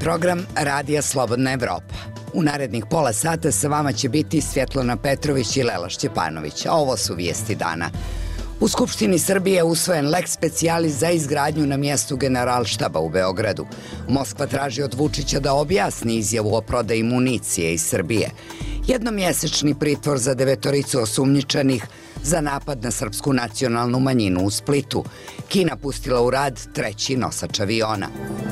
program Radija Slobodna Evropa. U narednih pola sata sa vama će biti Svjetlana Petrović i Lela Šćepanović, a ovo su vijesti dana. U Skupštini Srbije je usvojen lex specialis za izgradnju na mjestu Generalštaba u Beogradu. Moskva traži od Vučića da objasni izjavu o prodaji municije iz Srbije. Jednomjesečni pritvor za 9 osumnjičenih za napad na srpsku nacionalnu manjinu u Splitu. Kina pustila u rad 3. nosač aviona.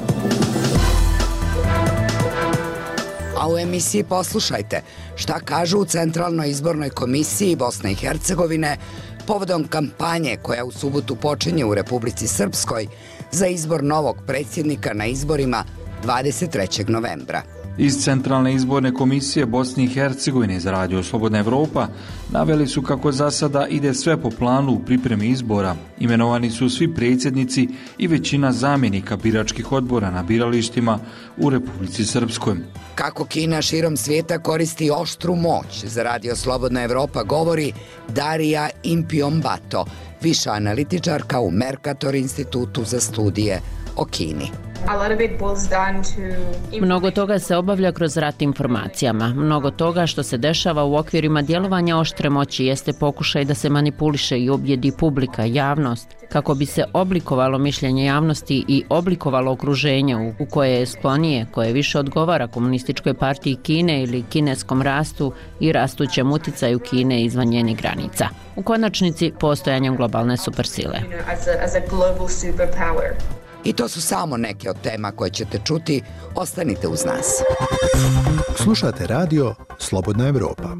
A u emisiji poslušajte šta kažu u Centralnoj izbornoj komisiji Bosne i Hercegovine povodom kampanje koja u subotu počinje u Republici Srpskoj za izbor novog predsjednika na izborima 23. novembra. Iz Centralne izborne komisije Bosne i Hercegovine za Radio Slobodna Evropa naveli su kako za sada ide sve po planu u pripremi izbora. Imenovani su svi predsjednici i većina zamjenika biračkih odbora na biralištima u Republici Srpskoj. Kako Kina širom svijeta koristi oštru moć, za Radio Slobodna Evropa govori Darija Impiombato, viša analitičarka u Mercator institutu za studije o Kini. Mnogo toga se obavlja kroz rat informacijama. Mnogo toga što se dešava u okvirima djelovanja oštre moći jeste pokušaj da se manipuliše i objedi publika, javnost, kako bi se oblikovalo mišljenje javnosti i oblikovalo okruženje u koje je sklonije, koje više odgovara Komunističkoj partiji Kine ili kineskom rastu i rastućem uticaju Kine izvan njenih granica. U konačnici postojanjem globalne supersile. I to su samo neke od tema koje ćete čuti. Ostanite uz nas. Slušate radio Slobodna Evropa.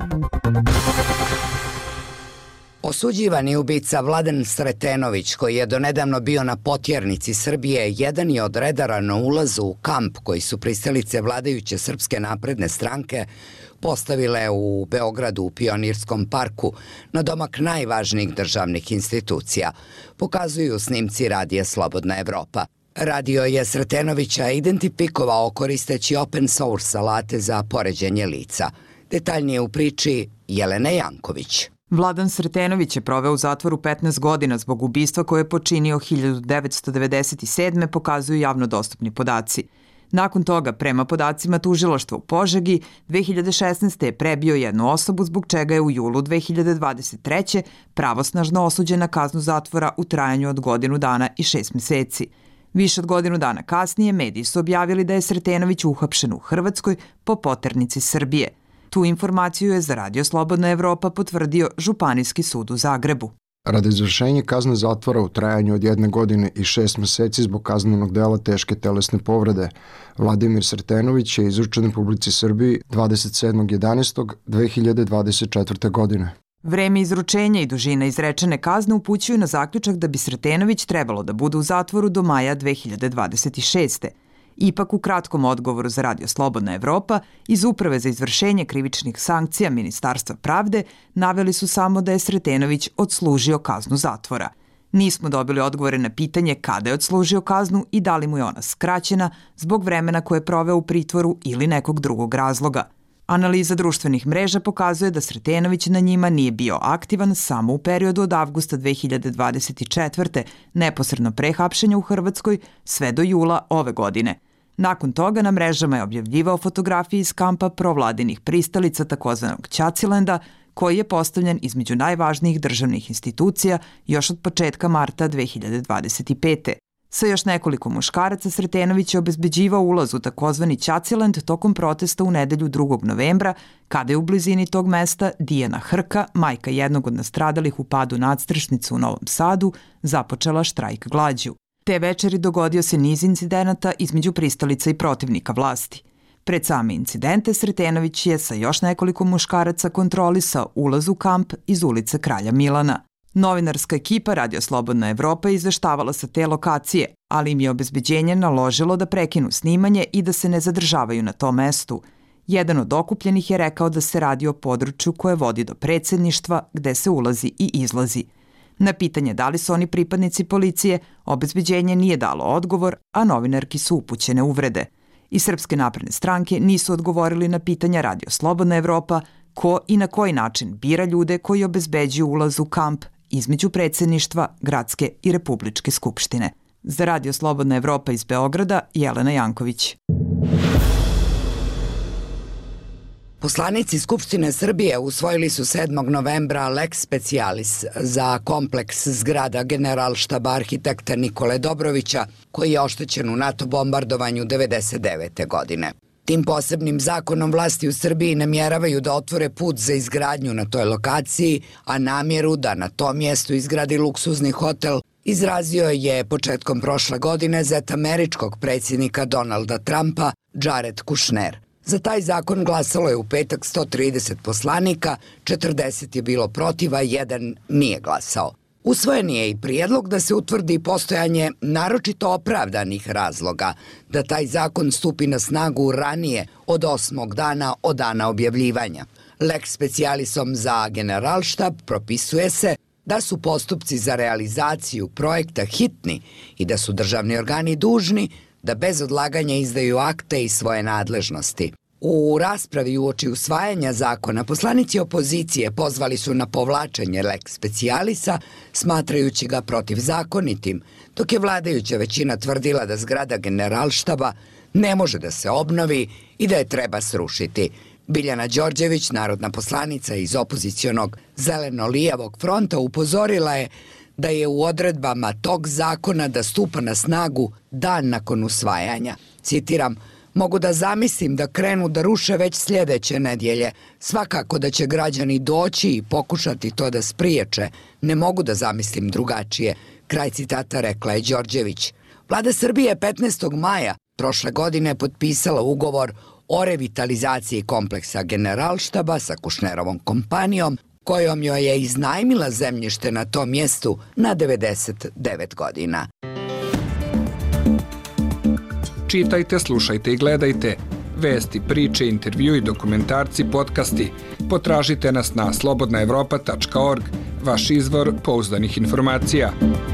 Osuđivani ubica Vladan Sretenović, koji je donedavno bio na potjernici Srbije, jedan je od redara na ulazu u kamp koji su pristalice vladajuće Srpske napredne stranke postavile u Beogradu u Pionirskom parku na domak najvažnijih državnih institucija, pokazuju snimci Radija Slobodna Evropa. Radio je Sretenovića identifikovao koristeći open source alate za poređenje lica. Detaljnije u priči Jelene Janković. Vladan Sretenović je proveo u zatvoru 15 godina zbog ubistva koje je počinio 1997. pokazuju javno dostupni podaci. Nakon toga, prema podacima tužilaštva u Požegi, 2016. je prebio jednu osobu zbog čega je u julu 2023. pravosnažno osuđen na kaznu zatvora u trajanju od 1 dana i 6 mjeseci. Više od 1 dana kasnije mediji su objavili da je Sretenović uhapšen u Hrvatskoj po poternici Srbije. Tu informaciju je za Radio Slobodna Evropa potvrdio Županijski sud u Zagrebu. Radi izvršenja kazne zatvora u trajanju od 1 godine i 6 mjeseci zbog kaznenog dela teške telesne povrede, Vladimir Sretenović je izručen Republici Srbiji 27.11.2024. godine. Vreme izručenja i dužina izrečene kazne upućuju na zaključak da bi Sretenović trebalo da bude u zatvoru do maja 2026. Ipak u kratkom odgovoru za Radio Slobodna Evropa iz Uprave za izvršenje krivičnih sankcija Ministarstva pravde naveli su samo da je Sretenović odslužio kaznu zatvora. Nismo dobili odgovore na pitanje kada je odslužio kaznu i da li mu je ona skraćena zbog vremena koje je proveo u pritvoru ili nekog drugog razloga. Analiza društvenih mreža pokazuje da Sretenović na njima nije bio aktivan samo u periodu od avgusta 2024. neposredno pre hapšenja u Hrvatskoj sve do jula ove godine. Nakon toga na mrežama je objavljivao fotografije iz kampa provladinih pristalica takozvanog Ćacilenda, koji je postavljen između najvažnijih državnih institucija još od početka marta 2025. Sa još nekoliko muškaraca Sretenović je obezbeđivao ulaz u takozvani Ćacilend tokom protesta u nedelju 2. novembra, kada je u blizini tog mesta Dijana Hrka, majka jednog od nastradalih u padu nadstrešnice u Novom Sadu, započela štrajk glađu. Te večeri dogodio se niz incidenata između pristalica i protivnika vlasti. Pred same incidente Sretenović je sa još nekoliko muškaraca kontrolisao ulaz u kamp iz ulice Kralja Milana. Novinarska ekipa Radio Slobodna Evropa izveštavala sa te lokacije, ali im je obezbeđenje naložilo da prekinu snimanje i da se ne zadržavaju na tom mestu. Jedan od okupljenih je rekao da se radi o području koje vodi do predsjedništva, gde se ulazi i izlazi. Na pitanje da li su oni pripadnici policije, obezbeđenje nije dalo odgovor, a novinarki su upućene uvrede. Iz Srpske napredne stranke nisu odgovorili na pitanja Radio Slobodna Evropa ko i na koji način bira ljude koji obezbeđuju ulaz u kamp između predsjedništva, gradske i republičke skupštine. Za Radio Slobodna Evropa iz Beograda, Jelena Janković. Poslanici Skupštine Srbije usvojili su 7. novembra lex specialis za kompleks zgrada Generalštaba arhitekta Nikole Dobrovića, koji je oštećen u NATO bombardovanju 1999. godine. Tim posebnim zakonom vlasti u Srbiji namjeravaju da otvore put za izgradnju na toj lokaciji, a namjeru da na tom mjestu izgradi luksuzni hotel izrazio je početkom prošle godine zet američkog predsjednika Donalda Trumpa, Jared Kushner. Za taj zakon glasalo je u petak 130 poslanika, 40 je bilo protiv, a 1 nije glasao. Usvojen je i prijedlog da se utvrdi postojanje naročito opravdanih razloga da taj zakon stupi na snagu ranije od 8. dana od dana objavljivanja. Lex specialisom za Generalštab propisuje se da su postupci za realizaciju projekta hitni i da su državni organi dužni da bez odlaganja izdaju akte i svoje nadležnosti. U raspravi uoči usvajanja zakona poslanici opozicije pozvali su na povlačenje lex specialisa, smatrajući ga protivzakonitim, dok je vladajuća većina tvrdila da zgrada Generalštaba ne može da se obnovi i da je treba srušiti. Biljana Đorđević, narodna poslanica iz opozicionog Zeleno-lijevog fronta, upozorila je da je u odredbama tog zakona da stupa na snagu dan nakon usvajanja. Citiram: "Mogu da zamislim da krenu da ruše već sljedeće nedjelje. Svakako da će građani doći i pokušati to da spriječe. Ne mogu da zamislim drugačije." Kraj citata, rekla je Đorđević. Vlada Srbije je 15. maja prošle godine potpisala ugovor o revitalizaciji kompleksa Generalštaba sa Kušnerovom kompanijom, kojom joj je iznajmila zemljište na tom mjestu na 99 godina. Čitajte, slušajte i gledajte. Vesti, priče, intervju i dokumentarci, podcasti. Potražite nas na slobodnaevropa.org, vaš izvor pouzdanih informacija.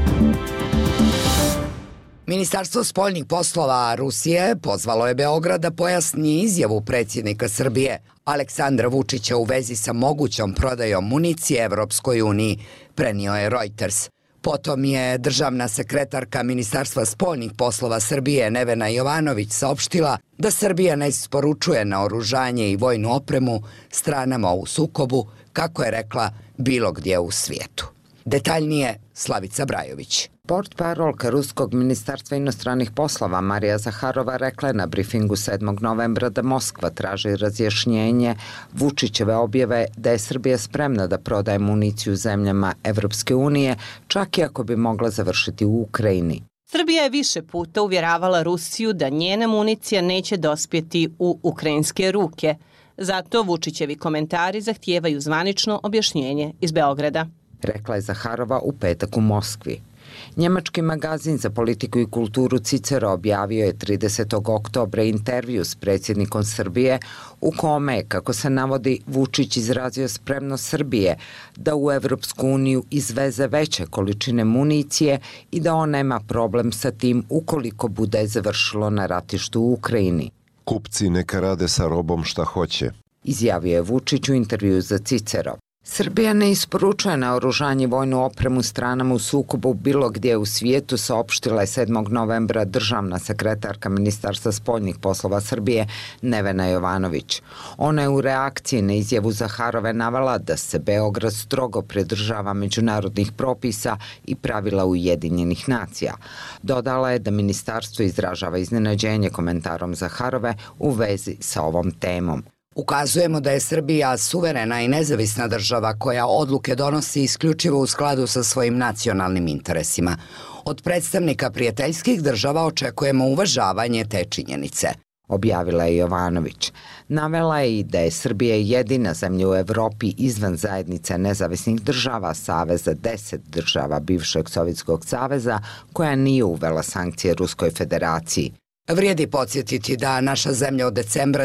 Ministarstvo spoljnih poslova Rusije pozvalo je Beograd da pojasni izjavu predsjednika Srbije Aleksandra Vučića u vezi sa mogućom prodajom municije Evropskoj uniji, prenio je Reuters. Potom je državna sekretarka Ministarstva spoljnih poslova Srbije Nevena Jovanović saopštila da Srbija ne isporučuje naoružanje i vojnu opremu stranama u sukobu, kako je rekla, bilo gdje u svijetu. Detaljnije Slavica Brajović. Portparolka Ruskog ministarstva inostranih poslova Marija Zaharova rekla je na brifingu 7. novembra da Moskva traži razjašnjenje Vučićeve objave da je Srbija spremna da prodaje municiju zemljama Evropske unije, čak i ako bi mogla završiti u Ukrajini. Srbija je više puta uvjeravala Rusiju da njena municija neće dospjeti u ukrajinske ruke. Zato Vučićevi komentari zahtijevaju zvanično objašnjenje iz Beograda, rekla je Zaharova u petak u Moskvi. Njemački magazin za politiku i kulturu Cicero objavio je 30. oktobra intervju s predsjednikom Srbije u kome je, kako se navodi, Vučić izrazio spremnost Srbije da u Evropsku uniju izveze veće količine municije i da on nema problem sa tim ukoliko bude završilo na ratištu u Ukrajini. Kupci neka rade sa robom šta hoće, izjavio je Vučić u intervju za Cicero. Srbija ne isporučuje naoružanje i vojnu opremu stranama u sukobu bilo gdje u svijetu, saopštila je 7. novembra državna sekretarka Ministarstva spoljnih poslova Srbije Nevena Jovanović. Ona je u reakciji na izjavu Zaharove navela da se Beograd strogo pridržava međunarodnih propisa i pravila Ujedinjenih nacija. Dodala je da ministarstvo izražava iznenađenje komentarom Zaharove u vezi sa ovom temom. Ukazujemo da je Srbija suverena i nezavisna država koja odluke donosi isključivo u skladu sa svojim nacionalnim interesima. Od predstavnika prijateljskih država očekujemo uvažavanje te činjenice, objavila je Jovanović. Navela je i da je Srbija jedina zemlja u Evropi izvan zajednice nezavisnih država Saveza 10 država bivšeg Sovjetskog saveza koja nije uvela sankcije Ruskoj federaciji. Vrijedi podsjetiti da naša zemlja od decembra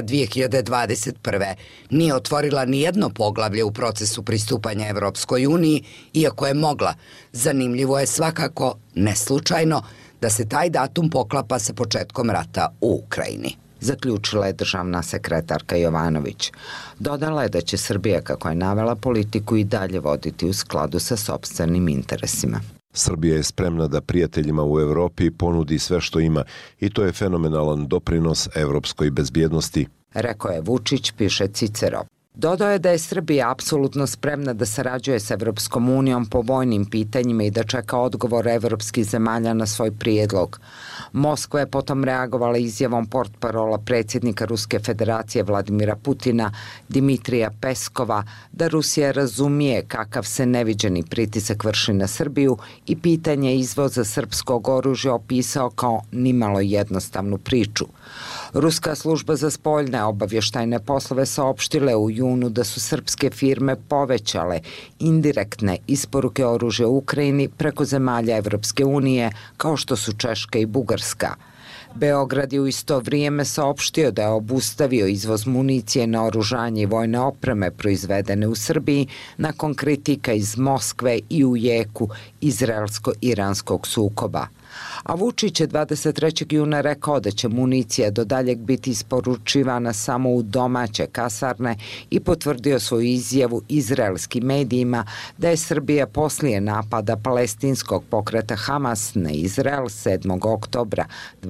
2021. nije otvorila ni jedno poglavlje u procesu pristupanja Evropskoj uniji, iako je mogla. Zanimljivo je svakako, ne slučajno, da se taj datum poklapa sa početkom rata u Ukrajini, zaključila je državna sekretarka Jovanović. Dodala je da će Srbija, kako je navela, politiku i dalje voditi u skladu sa sopstvenim interesima. Srbija je spremna da prijateljima u Evropi ponudi sve što ima i to je fenomenalan doprinos evropskoj bezbjednosti, rekao je Vučić, piše Cicero. Dodao je da je Srbija apsolutno spremna da sarađuje sa Evropskom unijom po vojnim pitanjima i da čeka odgovor evropskih zemalja na svoj prijedlog. Moskva je potom reagovala izjavom portparola predsjednika Ruske federacije Vladimira Putina, Dimitrija Peskova, da Rusija razumije kakav se neviđeni pritisak vrši na Srbiju i pitanje izvoza srpskog oružja opisao kao nimalo jednostavnu priču. Ruska služba za spoljne obavještajne poslove saopštile u junu da su srpske firme povećale indirektne isporuke oružja u Ukrajini preko zemalja Evropske unije kao što su Češka i Bugarska. Beograd je u isto vrijeme saopštio da je obustavio izvoz municije, naoružanje i vojne opreme proizvedene u Srbiji nakon kritika iz Moskve i u jeku izraelsko-iranskog sukoba. A Vučić je 23. juna rekao da će municija do daljeg biti isporučivana samo u domaće kasarne i potvrdio svoju izjavu izraelskim medijima da je Srbija poslije napada palestinskog pokreta Hamas na Izrael 7. oktobra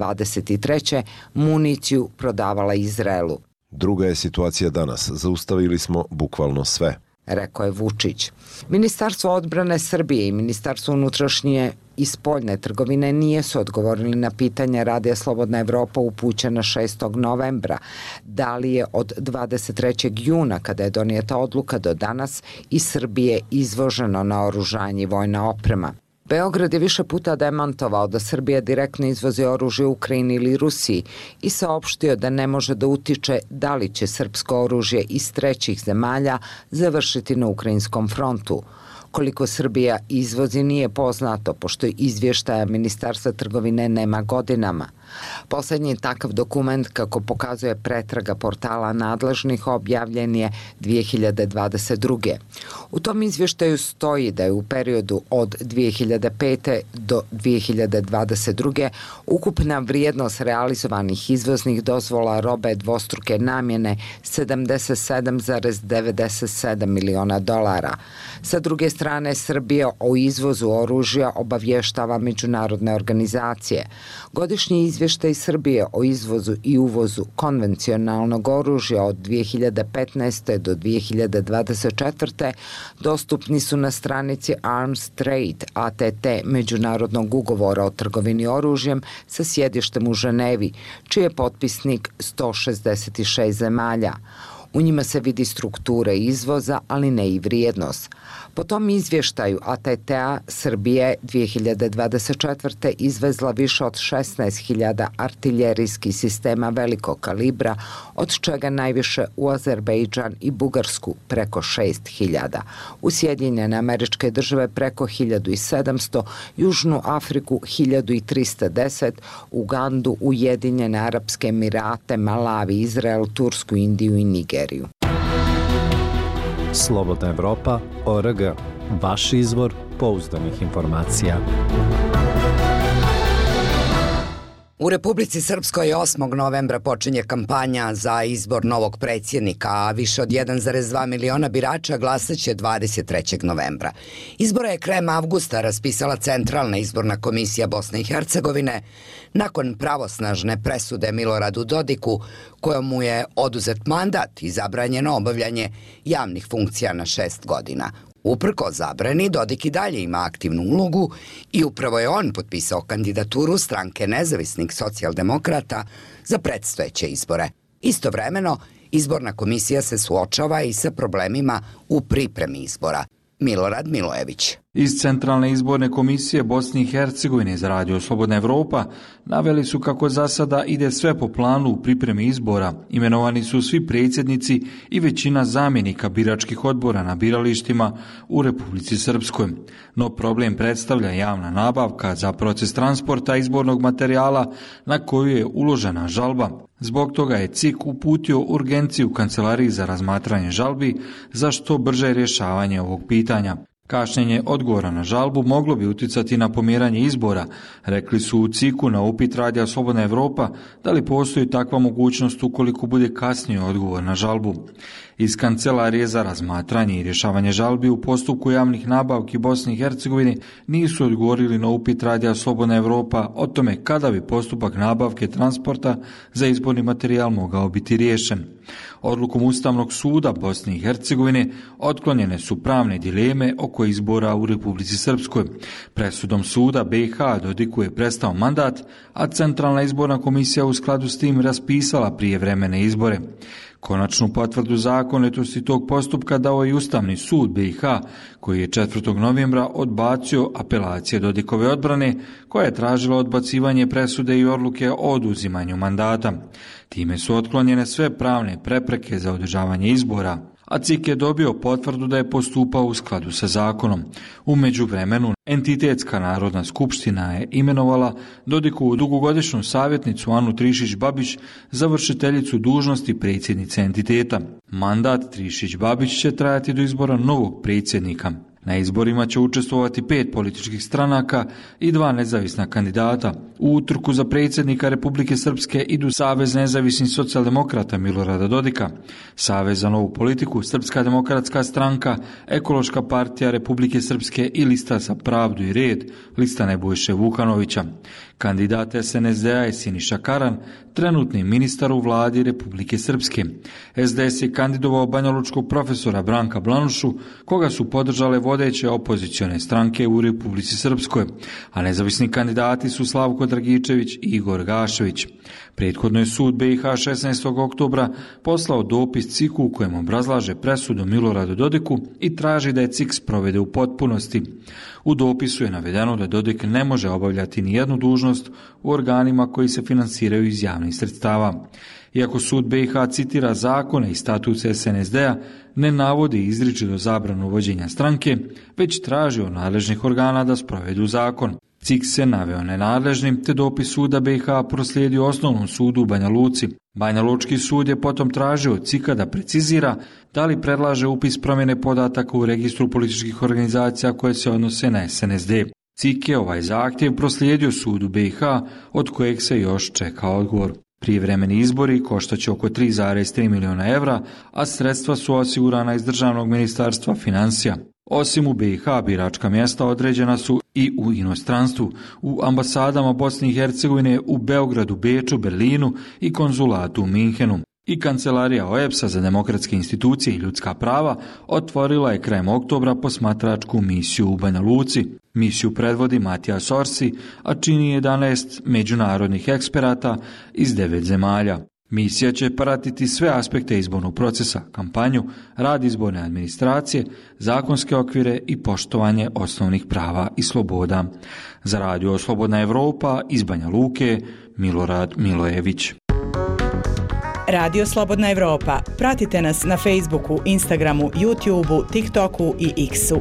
23. municiju prodavala Izraelu. Druga je situacija danas. Zaustavili smo bukvalno sve, rekao je Vučić. Ministarstvo odbrane Srbije i Ministarstvo unutrašnje i spoljne trgovine nisu odgovorili na pitanje Radija Slobodna Evropa upućena 6. novembra. Da li je od 23. juna, kada je donijeta odluka, do danas iz Srbije izvoženo naoružanje i vojna oprema? Beograd je više puta demantovao da Srbija direktno izvozi oružje Ukrajini ili Rusiji i saopštio da ne može da utiče da li će srpsko oružje iz trećih zemalja završiti na ukrajinskom frontu. Koliko Srbija izvozi nije poznato, pošto izvještaja Ministarstva trgovine nema godinama. Poslednji takav dokument, kako pokazuje pretraga portala nadležnih, objavljen je 2022. U tom izvještaju stoji da je u periodu od 2005. do 2022. ukupna vrijednost realizovanih izvoznih dozvola robe dvostruke namjene 77,97 miliona dolara. Sa druge strane, Srbija o izvozu oružja obavještava međunarodne organizacije. Godišnji izvještaj Srbije o izvozu i uvozu konvencionalnog oružja od 2015. do 2024. dostupni su na stranici Arms Trade ATT međunarodnog ugovora o trgovini oružjem sa sjedištem u Ženevi, čiji je potpisnik 166 zemalja. U njima se vidi struktura izvoza, ali ne i vrijednost. Po tom izvještaju ATT-a Srbije 2024. izvezla više od 16.000 artiljerijskih sistema velikog kalibra, od čega najviše u Azerbejdžan i Bugarsku preko 6.000, u Sjedinjene Američke Države preko 1.700, Južnu Afriku 1.310, Ugandu, Ujedinjene Arapske Emirate, Malavi, Izrael, Tursku, Indiju i Nigeriju. Slobodna Evropa.org. Vaš izvor pouzdanih informacija. U Republici Srpskoj 8. novembra počinje kampanja za izbor novog predsjednika, a više od 1,2 miliona birača glasaće 23. novembra. Izbore je krajem avgusta raspisala Centralna izborna komisija Bosne i Hercegovine nakon pravosnažne presude Miloradu Dodiku, kojom mu je oduzet mandat i zabranjeno obavljanje javnih funkcija na 6 godina. Uprko zabrani, Dodik i dalje ima aktivnu ulogu i upravo je on potpisao kandidaturu stranke nezavisnih socijaldemokrata za predstojeće izbore. Istovremeno, izborna komisija se suočava i sa problemima u pripremi izbora. Milorad Milojević. Iz Centralne izborne komisije Bosne i Hercegovine za Radio Slobodna Evropa naveli su kako za sada ide sve po planu u pripremi izbora. Imenovani su svi predsjednici i većina zamjenika biračkih odbora na biralištima u Republici Srpskoj. No problem predstavlja javna nabavka za proces transporta izbornog materijala na koju je uložena žalba. Zbog toga je CIK uputio urgenciju Kancelariji za razmatranje žalbi za što brže rješavanje ovog pitanja. Kašnjenje odgovora na žalbu moglo bi uticati na pomjeranje izbora, rekli su u CIK-u na upit Radija Slobodna Evropa da li postoji takva mogućnost ukoliko bude kasnije odgovor na žalbu. Iz Kancelarije za razmatranje i rješavanje žalbi u postupku javnih nabavki Bosne i Hercegovine nisu odgovorili na upit Radija Slobodna Evropa o tome kada bi postupak nabavke transporta za izborni materijal mogao biti riješen. Odlukom Ustavnog suda Bosne i Hercegovine otklonjene su pravne dileme oko izbora u Republici Srpskoj. Presudom suda BiH Dodiku je prestao mandat, a Centralna izborna komisija u skladu s tim raspisala prijevremene izbore. Konačnu potvrdu zakonitosti tog postupka dao i Ustavni sud BiH, koji je 4. novembra odbacio apelacije Dodikove odbrane, koja je tražila odbacivanje presude i odluke o oduzimanju mandata. Time su otklonjene sve pravne prepreke za održavanje izbora, a CIK je dobio potvrdu da je postupao u skladu sa zakonom. U međuvremenu, Entitetska narodna skupština je imenovala Dodikovu dugogodišnju savjetnicu Anu Trišić-Babić za vršiteljicu dužnosti predsjednice entiteta. Mandat Trišić-Babić će trajati do izbora novog predsjednika. Na izborima će učestvovati 5 političkih stranaka i 2 nezavisna kandidata. U utrku za predsjednika Republike Srpske idu Savez nezavisnih socijaldemokrata Milorada Dodika, Savez za novu politiku, Srpska demokratska stranka, Ekološka partija Republike Srpske i Lista za pravdu i red, lista Nebojše Vukanovića. Kandidat SNSD-a je Siniša Karan, trenutni ministar u vladi Republike Srpske. SDS je kandidovao banjalučkog profesora Branka Blanušu, koga su podržale vodeće opozicione stranke u Republici Srpskoj, a nezavisni kandidati su Slavko Dragičević i Igor Gašević. Prethodno je sud BiH 16. oktobra poslao dopis CIK-u u kojem obrazlaže presudu Miloradu Dodiku i traži da je CIK sprovede u potpunosti. U dopisu je navedeno da Dodik ne može obavljati ni jednu dužnost u organima koji se finansiraju iz javnih sredstava. Iako sud BiH citira zakone i statut SNSD-a, ne navodi izričito zabranu vođenja stranke, već traži od nadležnih organa da sprovedu zakon. CIK se naveo nenadležnim, te dopis suda BiH proslijedio Osnovnom sudu u Banja Luci. Banja Lučki sud je potom tražio od CIK-a da precizira da li predlaže upis promjene podataka u registru političkih organizacija koje se odnose na SNSD. CIK je ovaj zahtjev proslijedio sudu BiH, od kojeg se još čeka odgovor. Prijevremeni izbori koštaće oko 3,3 miliona evra, a sredstva su osigurana iz Državnog ministarstva financija. Osim u BiH, biračka mjesta određena su i u inostranstvu, u ambasadama Bosne i Hercegovine u Beogradu, Beču, Berlinu i konzulatu u Minhenu. I Kancelarija OEBS-a za demokratske institucije i ljudska prava otvorila je krajem oktobra posmatračku misiju u Banja Luci. Misiju predvodi Matija Sorsi, a čini 11 međunarodnih eksperata iz 9 zemalja. Misija će pratiti sve aspekte izbornog procesa, kampanju, rad izborne administracije, zakonske okvire i poštovanje osnovnih prava i sloboda. Za Radio Slobodna Evropa iz Banja Luke, Milorad Milojević. Radio Slobodna Evropa. Pratite nas na Facebooku, Instagramu, YouTubeu, TikToku i X-u.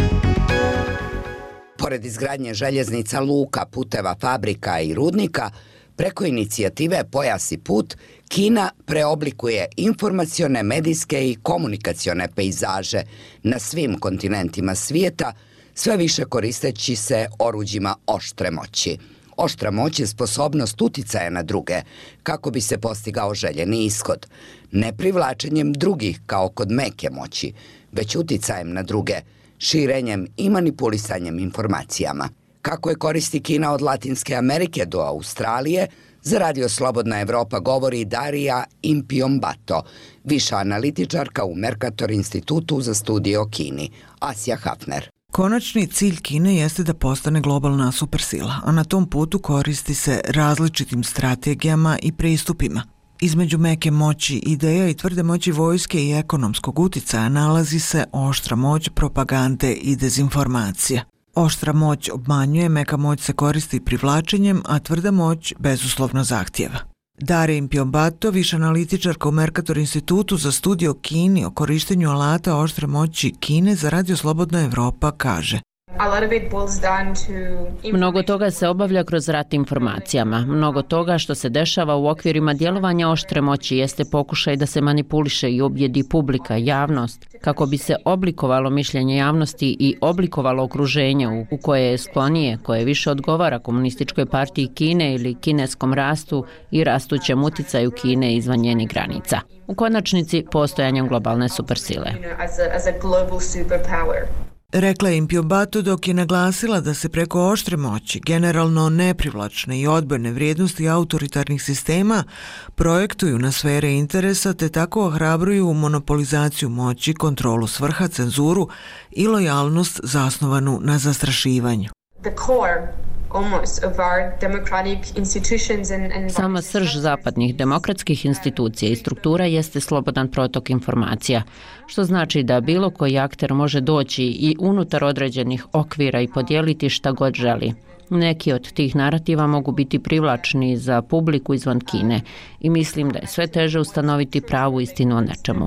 Pored izgradnje željeznica, luka, puteva, fabrika i rudnika, preko inicijative Pojas i put, Kina preoblikuje informacione, medijske i komunikacione pejzaže na svim kontinentima svijeta, sve više koristeći se oruđima oštre moći. Oštra moć je sposobnost uticaja na druge, kako bi se postigao željeni ishod. Ne privlačenjem drugih kao kod meke moći, već uticajem na druge, širenjem i manipulisanjem informacijama. Kako je koristi Kina od Latinske Amerike do Australije, za Radio Slobodna Evropa govori Darija Impiombato, viša analitičarka u Mercator institutu za studije o Kini, Asja Hafner. Konačni cilj Kine jeste da postane globalna supersila, a na tom putu koristi se različitim strategijama i pristupima. Između meke moći ideja i tvrde moći vojske i ekonomskog uticaja nalazi se oštra moć propagande i dezinformacija. Oštra moć obmanjuje, meka moć se koristi privlačenjem, a tvrda moć bezuslovno zahtjeva. Darija Impiombato, viša analitičarka u Mercator institutu za studije o Kini o korištenju alata oštre moći Kine za Radio Slobodna Evropa, kaže: Mnogo toga se obavlja kroz rat informacijama. Mnogo toga što se dešava u okvirima djelovanja oštre moći jeste pokušaj da se manipuliše i objedi publika, javnost, kako bi se oblikovalo mišljenje javnosti i oblikovalo okruženje u koje je sklonije, koje više odgovara Komunističkoj partiji Kine ili kineskom rastu i rastućem uticaju Kine izvan njenih granica. U konačnici, postojanjem globalne supersile. Rekla je Impiobato dok je naglasila da se preko oštre moći, generalno neprivlačne i odbojne vrijednosti autoritarnih sistema projektuju na sfere interesa te tako ohrabruju monopolizaciju moći, kontrolu svrha, cenzuru i lojalnost zasnovanu na zastrašivanju. Sama srž zapadnih demokratskih institucija i struktura jeste slobodan protok informacija, što znači da bilo koji akter može doći i unutar određenih okvira i podijeliti šta god želi. Neki od tih narativa mogu biti privlačni za publiku izvan Kine i mislim da je sve teže ustanoviti pravu istinu o nečemu.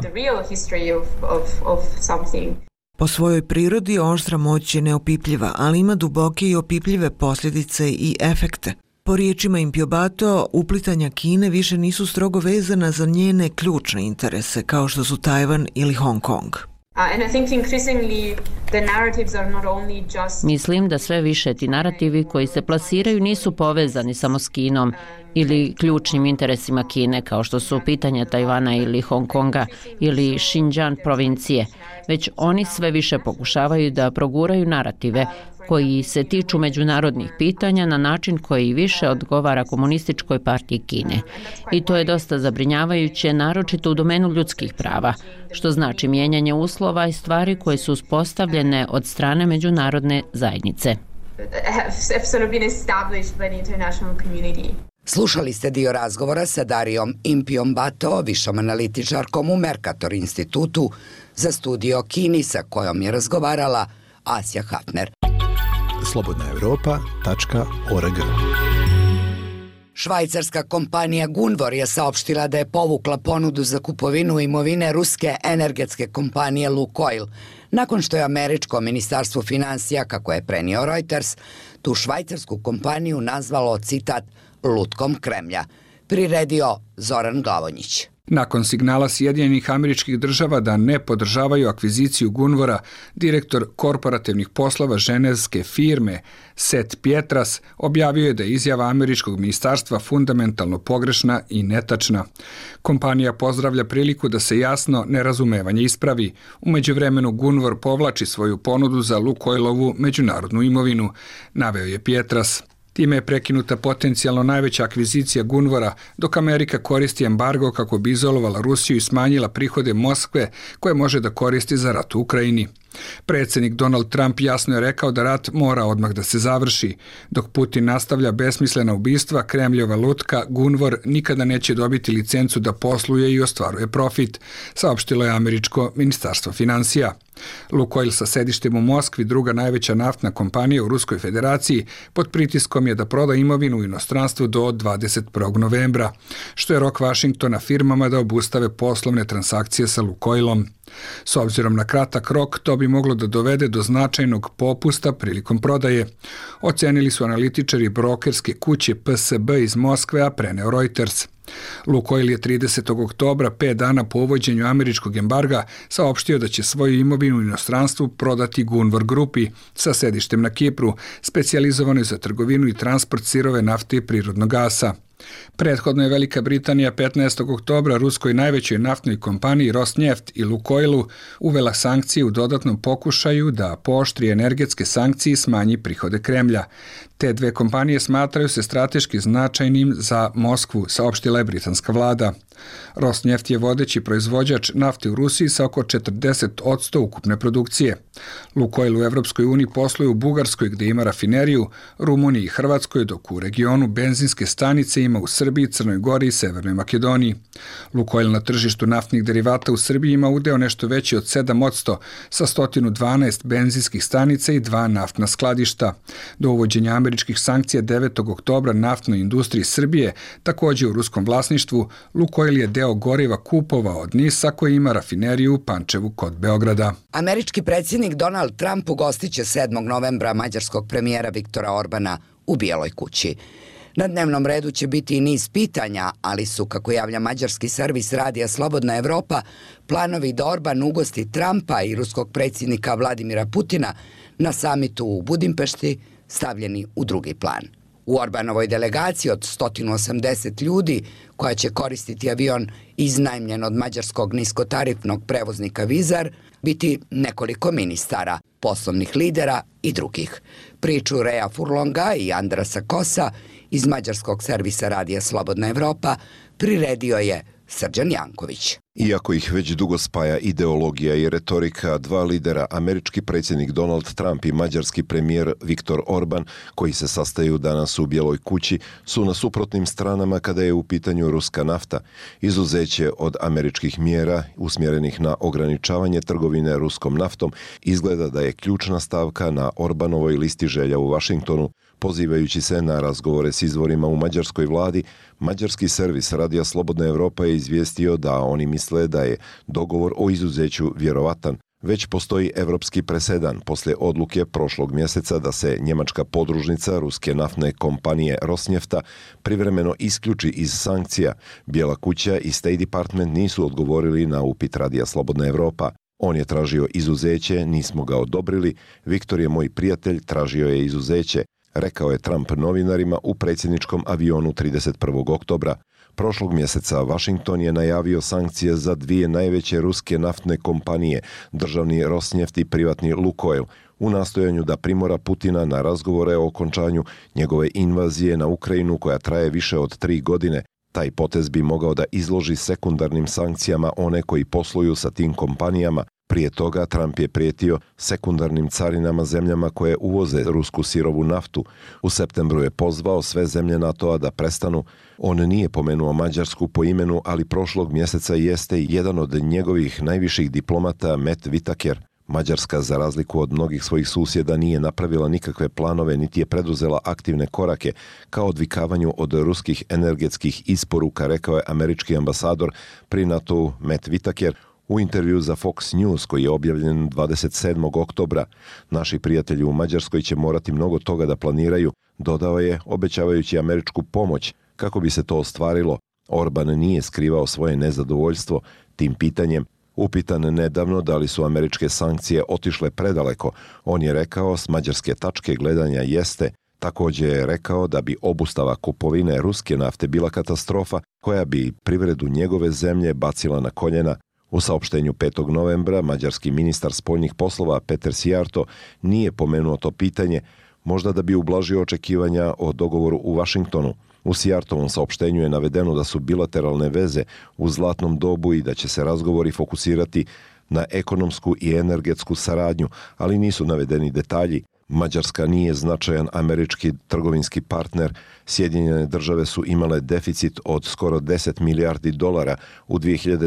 Po svojoj prirodi oštra moć je neopipljiva, ali ima duboke i opipljive posljedice i efekte. Po riječima Impiobato, uplitanja Kine više nisu strogo vezana za njene ključne interese, kao što su Tajvan ili Hong Kong. Mislim da sve više ti narativi koji se plasiraju nisu povezani samo s Kinom ili ključnim interesima Kine, kao što su pitanja Tajvana ili Hong Konga ili Xinjiang provincije, već oni sve više pokušavaju da proguraju narative koji se tiču međunarodnih pitanja na način koji više odgovara Komunističkoj partiji Kine. I to je dosta zabrinjavajuće, naročito u domenu ljudskih prava, što znači mijenjanje uslova i stvari koje su uspostavljene od strane međunarodne zajednice. Slušali ste dio razgovora sa Darijom Impiobato, višom analitičarkom u Mercator institutu za studiju o Kini, sa kojom je razgovarala Asja Hafner. slobodnaevropa.org. Švajcarska kompanija Gunvor je saopštila da je povukla ponudu za kupovinu imovine ruske energetske kompanije Lukoil, nakon što je američko ministarstvo finansija, kako je prenio Reuters, tu švajcarsku kompaniju nazvalo, citat, lutkom Kremlja. Priredio Zoran Glavonjić. Nakon signala Sjedinjenih Američkih Država da ne podržavaju akviziciju Gunvora, direktor korporativnih poslova ženevske firme Seth Pietras objavio je da je izjava američkog ministarstva fundamentalno pogrešna i netačna. Kompanija pozdravlja priliku da se jasno nerazumevanje ispravi. U međuvremenu Gunvor povlači svoju ponudu za Lukoilovu međunarodnu imovinu, naveo je Pietras. Time je prekinuta potencijalno najveća akvizicija Gunvora, dok Amerika koristi embargo kako bi izolovala Rusiju i smanjila prihode Moskve koje može da koristi za rat u Ukrajini. Predsjednik Donald Trump jasno je rekao da rat mora odmah da se završi. Dok Putin nastavlja besmislena ubistva, Kremljova lutka Gunvor nikada neće dobiti licencu da posluje i ostvaruje profit, saopštilo je američko ministarstvo finansija. Lukoil sa sedištem u Moskvi, druga najveća naftna kompanija u Ruskoj federaciji, pod pritiskom je da proda imovinu u inostranstvu do 21. novembra, što je rok Vašingtona firmama da obustave poslovne transakcije sa Lukoilom. S obzirom na kratak rok, to bi moglo da dovede do značajnog popusta prilikom prodaje, ocenili su analitičari brokerske kuće PSB iz Moskve, a preneo Reuters. Lukoil je 30. oktobra, 5 dana po uvođenju američkog embarga, saopštio da će svoju imovinu u inostranstvu prodati Gunvor grupi sa sedištem na Kipru, specijalizovanoj za trgovinu i transport sirove nafte i prirodnog gasa. Prethodno je Velika Britanija 15. oktobra ruskoj najvećoj naftnoj kompaniji Rosneft i Lukoilu uvela sankcije u dodatnom pokušaju da pooštri energetske sankcije i smanji prihode Kremlja. Te dve kompanije smatraju se strateški značajnim za Moskvu, saopštila je britanska vlada. Rosneft je vodeći proizvođač nafte u Rusiji sa oko 40% ukupne produkcije. Lukoil u Evropskoj uniji posluje u Bugarskoj gdje ima rafineriju, Rumuniji i Hrvatskoj, dok u regionu benzinske stanice ima u Srbiji, Crnoj Gori i Severnoj Makedoniji. Lukoil na tržištu naftnih derivata u Srbiji ima udeo nešto veći od 7% sa 112 benzinskih stanica i 2 naftna skladišta. Do uvođenja američkih sankcija 9. oktobra naftnoj industriji Srbije, također u ruskom vlasništvu, Lukoil je deo goriva kupovao od NIS-a koji ima rafineriju u Pančevu kod Beograda. Američki predsjednik Donald Trump ugostiće 7. novembra mađarskog premijera Viktora Orbana u Bijeloj kući. Na dnevnom redu će biti i niz pitanja, ali su, kako javlja mađarski servis radija Slobodna Evropa, planovi da Orban ugosti Trumpa i ruskog predsjednika Vladimira Putina na samitu u Budimpešti stavljeni u drugi plan. U Orbanovoj delegaciji od 180 ljudi, koja će koristiti avion iznajmljen od mađarskog niskotarifnog prevoznika Vizar, biti nekoliko ministara, poslovnih lidera i drugih. Priču Rea Furlonga i Andrasa Kosa iz mađarskog servisa Radija Slobodna Evropa priredio je Srđan Janković. Iako ih već dugo spaja ideologija i retorika, dva lidera, američki predsjednik Donald Trump i mađarski premijer Viktor Orban, koji se sastaju danas u Bijeloj kući, su na suprotnim stranama kada je u pitanju ruska nafta. Izuzeće od američkih mjera usmjerenih na ograničavanje trgovine ruskom naftom izgleda da je ključna stavka na Orbanovoj listi želja u Vašingtonu. Pozivajući se na razgovore s izvorima u mađarskoj vladi, mađarski servis Radija Slobodna Evropa je izvijestio da oni misle da je dogovor o izuzeću vjerovatan. Već postoji evropski presedan poslije odluke prošlog mjeseca da se njemačka podružnica ruske naftne kompanije Rosnjefta privremeno isključi iz sankcija. Bijela kuća i State Department nisu odgovorili na upit Radija Slobodna Evropa. On je tražio izuzeće, nismo ga odobrili. Viktor je moj prijatelj, tražio je izuzeće, rekao je Trump novinarima u predsjedničkom avionu 31. oktobra. Prošlog mjeseca Washington je najavio sankcije za dvije najveće ruske naftne kompanije, državni Rosneft i privatni Lukoil, u nastojanju da primora Putina na razgovore o okončanju njegove invazije na Ukrajinu koja traje više od 3 godine. Taj potez bi mogao da izloži sekundarnim sankcijama one koji posluju sa tim kompanijama. Prije toga Trump je prijetio sekundarnim carinama zemljama koje uvoze rusku sirovu naftu. U septembru je pozvao sve zemlje NATO-a da prestanu. On nije pomenuo Mađarsku po imenu, ali prošlog mjeseca jeste jedan od njegovih najviših diplomata, Met Whitaker. Mađarska, za razliku od mnogih svojih susjeda, nije napravila nikakve planove niti je preduzela aktivne korake kao odvikavanju od ruskih energetskih isporuka, rekao je američki ambasador pri NATO-u Met Whitaker u intervju za Fox News koji je objavljen 27. oktobra. Naši prijatelji u Mađarskoj će morati mnogo toga da planiraju, dodao je, obećavajući američku pomoć kako bi se to ostvarilo. Orban nije skrivao svoje nezadovoljstvo tim pitanjem. Upitan nedavno da li su američke sankcije otišle predaleko, on je rekao s mađarske tačke gledanja jeste. Također je rekao da bi obustava kupovine ruske nafte bila katastrofa koja bi privredu njegove zemlje bacila na koljena. U saopštenju 5. novembra mađarski ministar spoljnih poslova Peter Sijarto nije pomenuo to pitanje, možda da bi ublažio očekivanja o dogovoru u Vašingtonu. U Sijartovom saopštenju je navedeno da su bilateralne veze u zlatnom dobu i da će se razgovori fokusirati na ekonomsku i energetsku saradnju, ali nisu navedeni detalji. Mađarska nije značajan američki trgovinski partner. Sjedinjene države su imale deficit od skoro 10 milijardi dolara u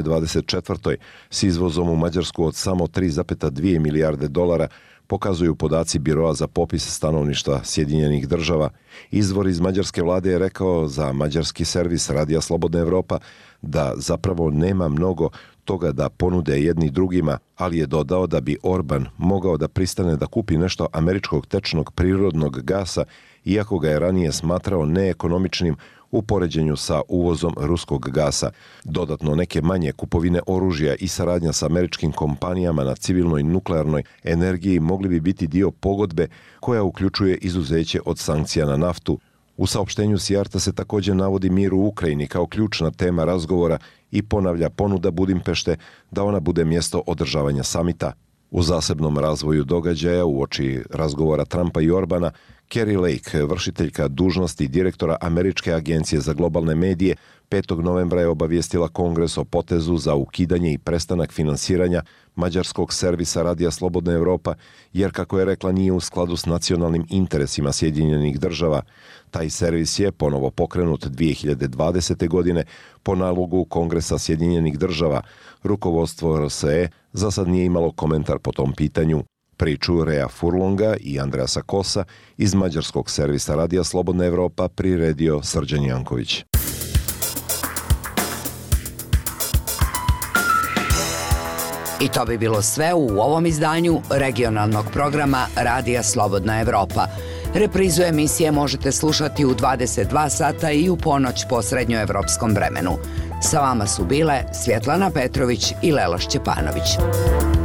2024. s izvozom u Mađarsku od samo 3,2 milijarde dolara, pokazuju podaci Biroa za popis stanovništva Sjedinjenih država. Izvor iz mađarske vlade je rekao za mađarski servis Radija Slobodna Evropa da zapravo nema mnogo toga da ponude jedni drugima, ali je dodao da bi Orban mogao da pristane da kupi nešto američkog tečnog prirodnog gasa, iako ga je ranije smatrao neekonomičnim u poređenju sa uvozom ruskog gasa. Dodatno, neke manje kupovine oružja i saradnja sa američkim kompanijama na civilnoj nuklearnoj energiji mogli bi biti dio pogodbe koja uključuje izuzeće od sankcija na naftu. U saopštenju Sijarta se također navodi mir u Ukrajini kao ključna tema razgovora i ponavlja ponuda Budimpešte da ona bude mjesto održavanja samita. U zasebnom razvoju događaja uoči razgovora Trumpa i Orbana, Kari Lake, vršiteljka dužnosti direktora Američke agencije za globalne medije, 5. novembra je obavijestila Kongres o potezu za ukidanje i prestanak finansiranja mađarskog servisa Radija Slobodna Evropa, jer, kako je rekla, nije u skladu s nacionalnim interesima Sjedinjenih država. Taj servis je ponovo pokrenut 2020. godine po nalogu Kongresa Sjedinjenih država. Rukovodstvo RSE za sad nije imalo komentar po tom pitanju. Priču Rea Furlonga i Andrasa Kosa iz mađarskog servisa Radija Slobodna Evropa priredio Srđan Janković. I to bi bilo sve u ovom izdanju regionalnog programa Radija Slobodna Evropa. Reprizu emisije možete slušati u 22 sata i u ponoć po srednjoevropskom vremenu. Sa vama su bile Svjetlana Petrović i Lela Šćepanović.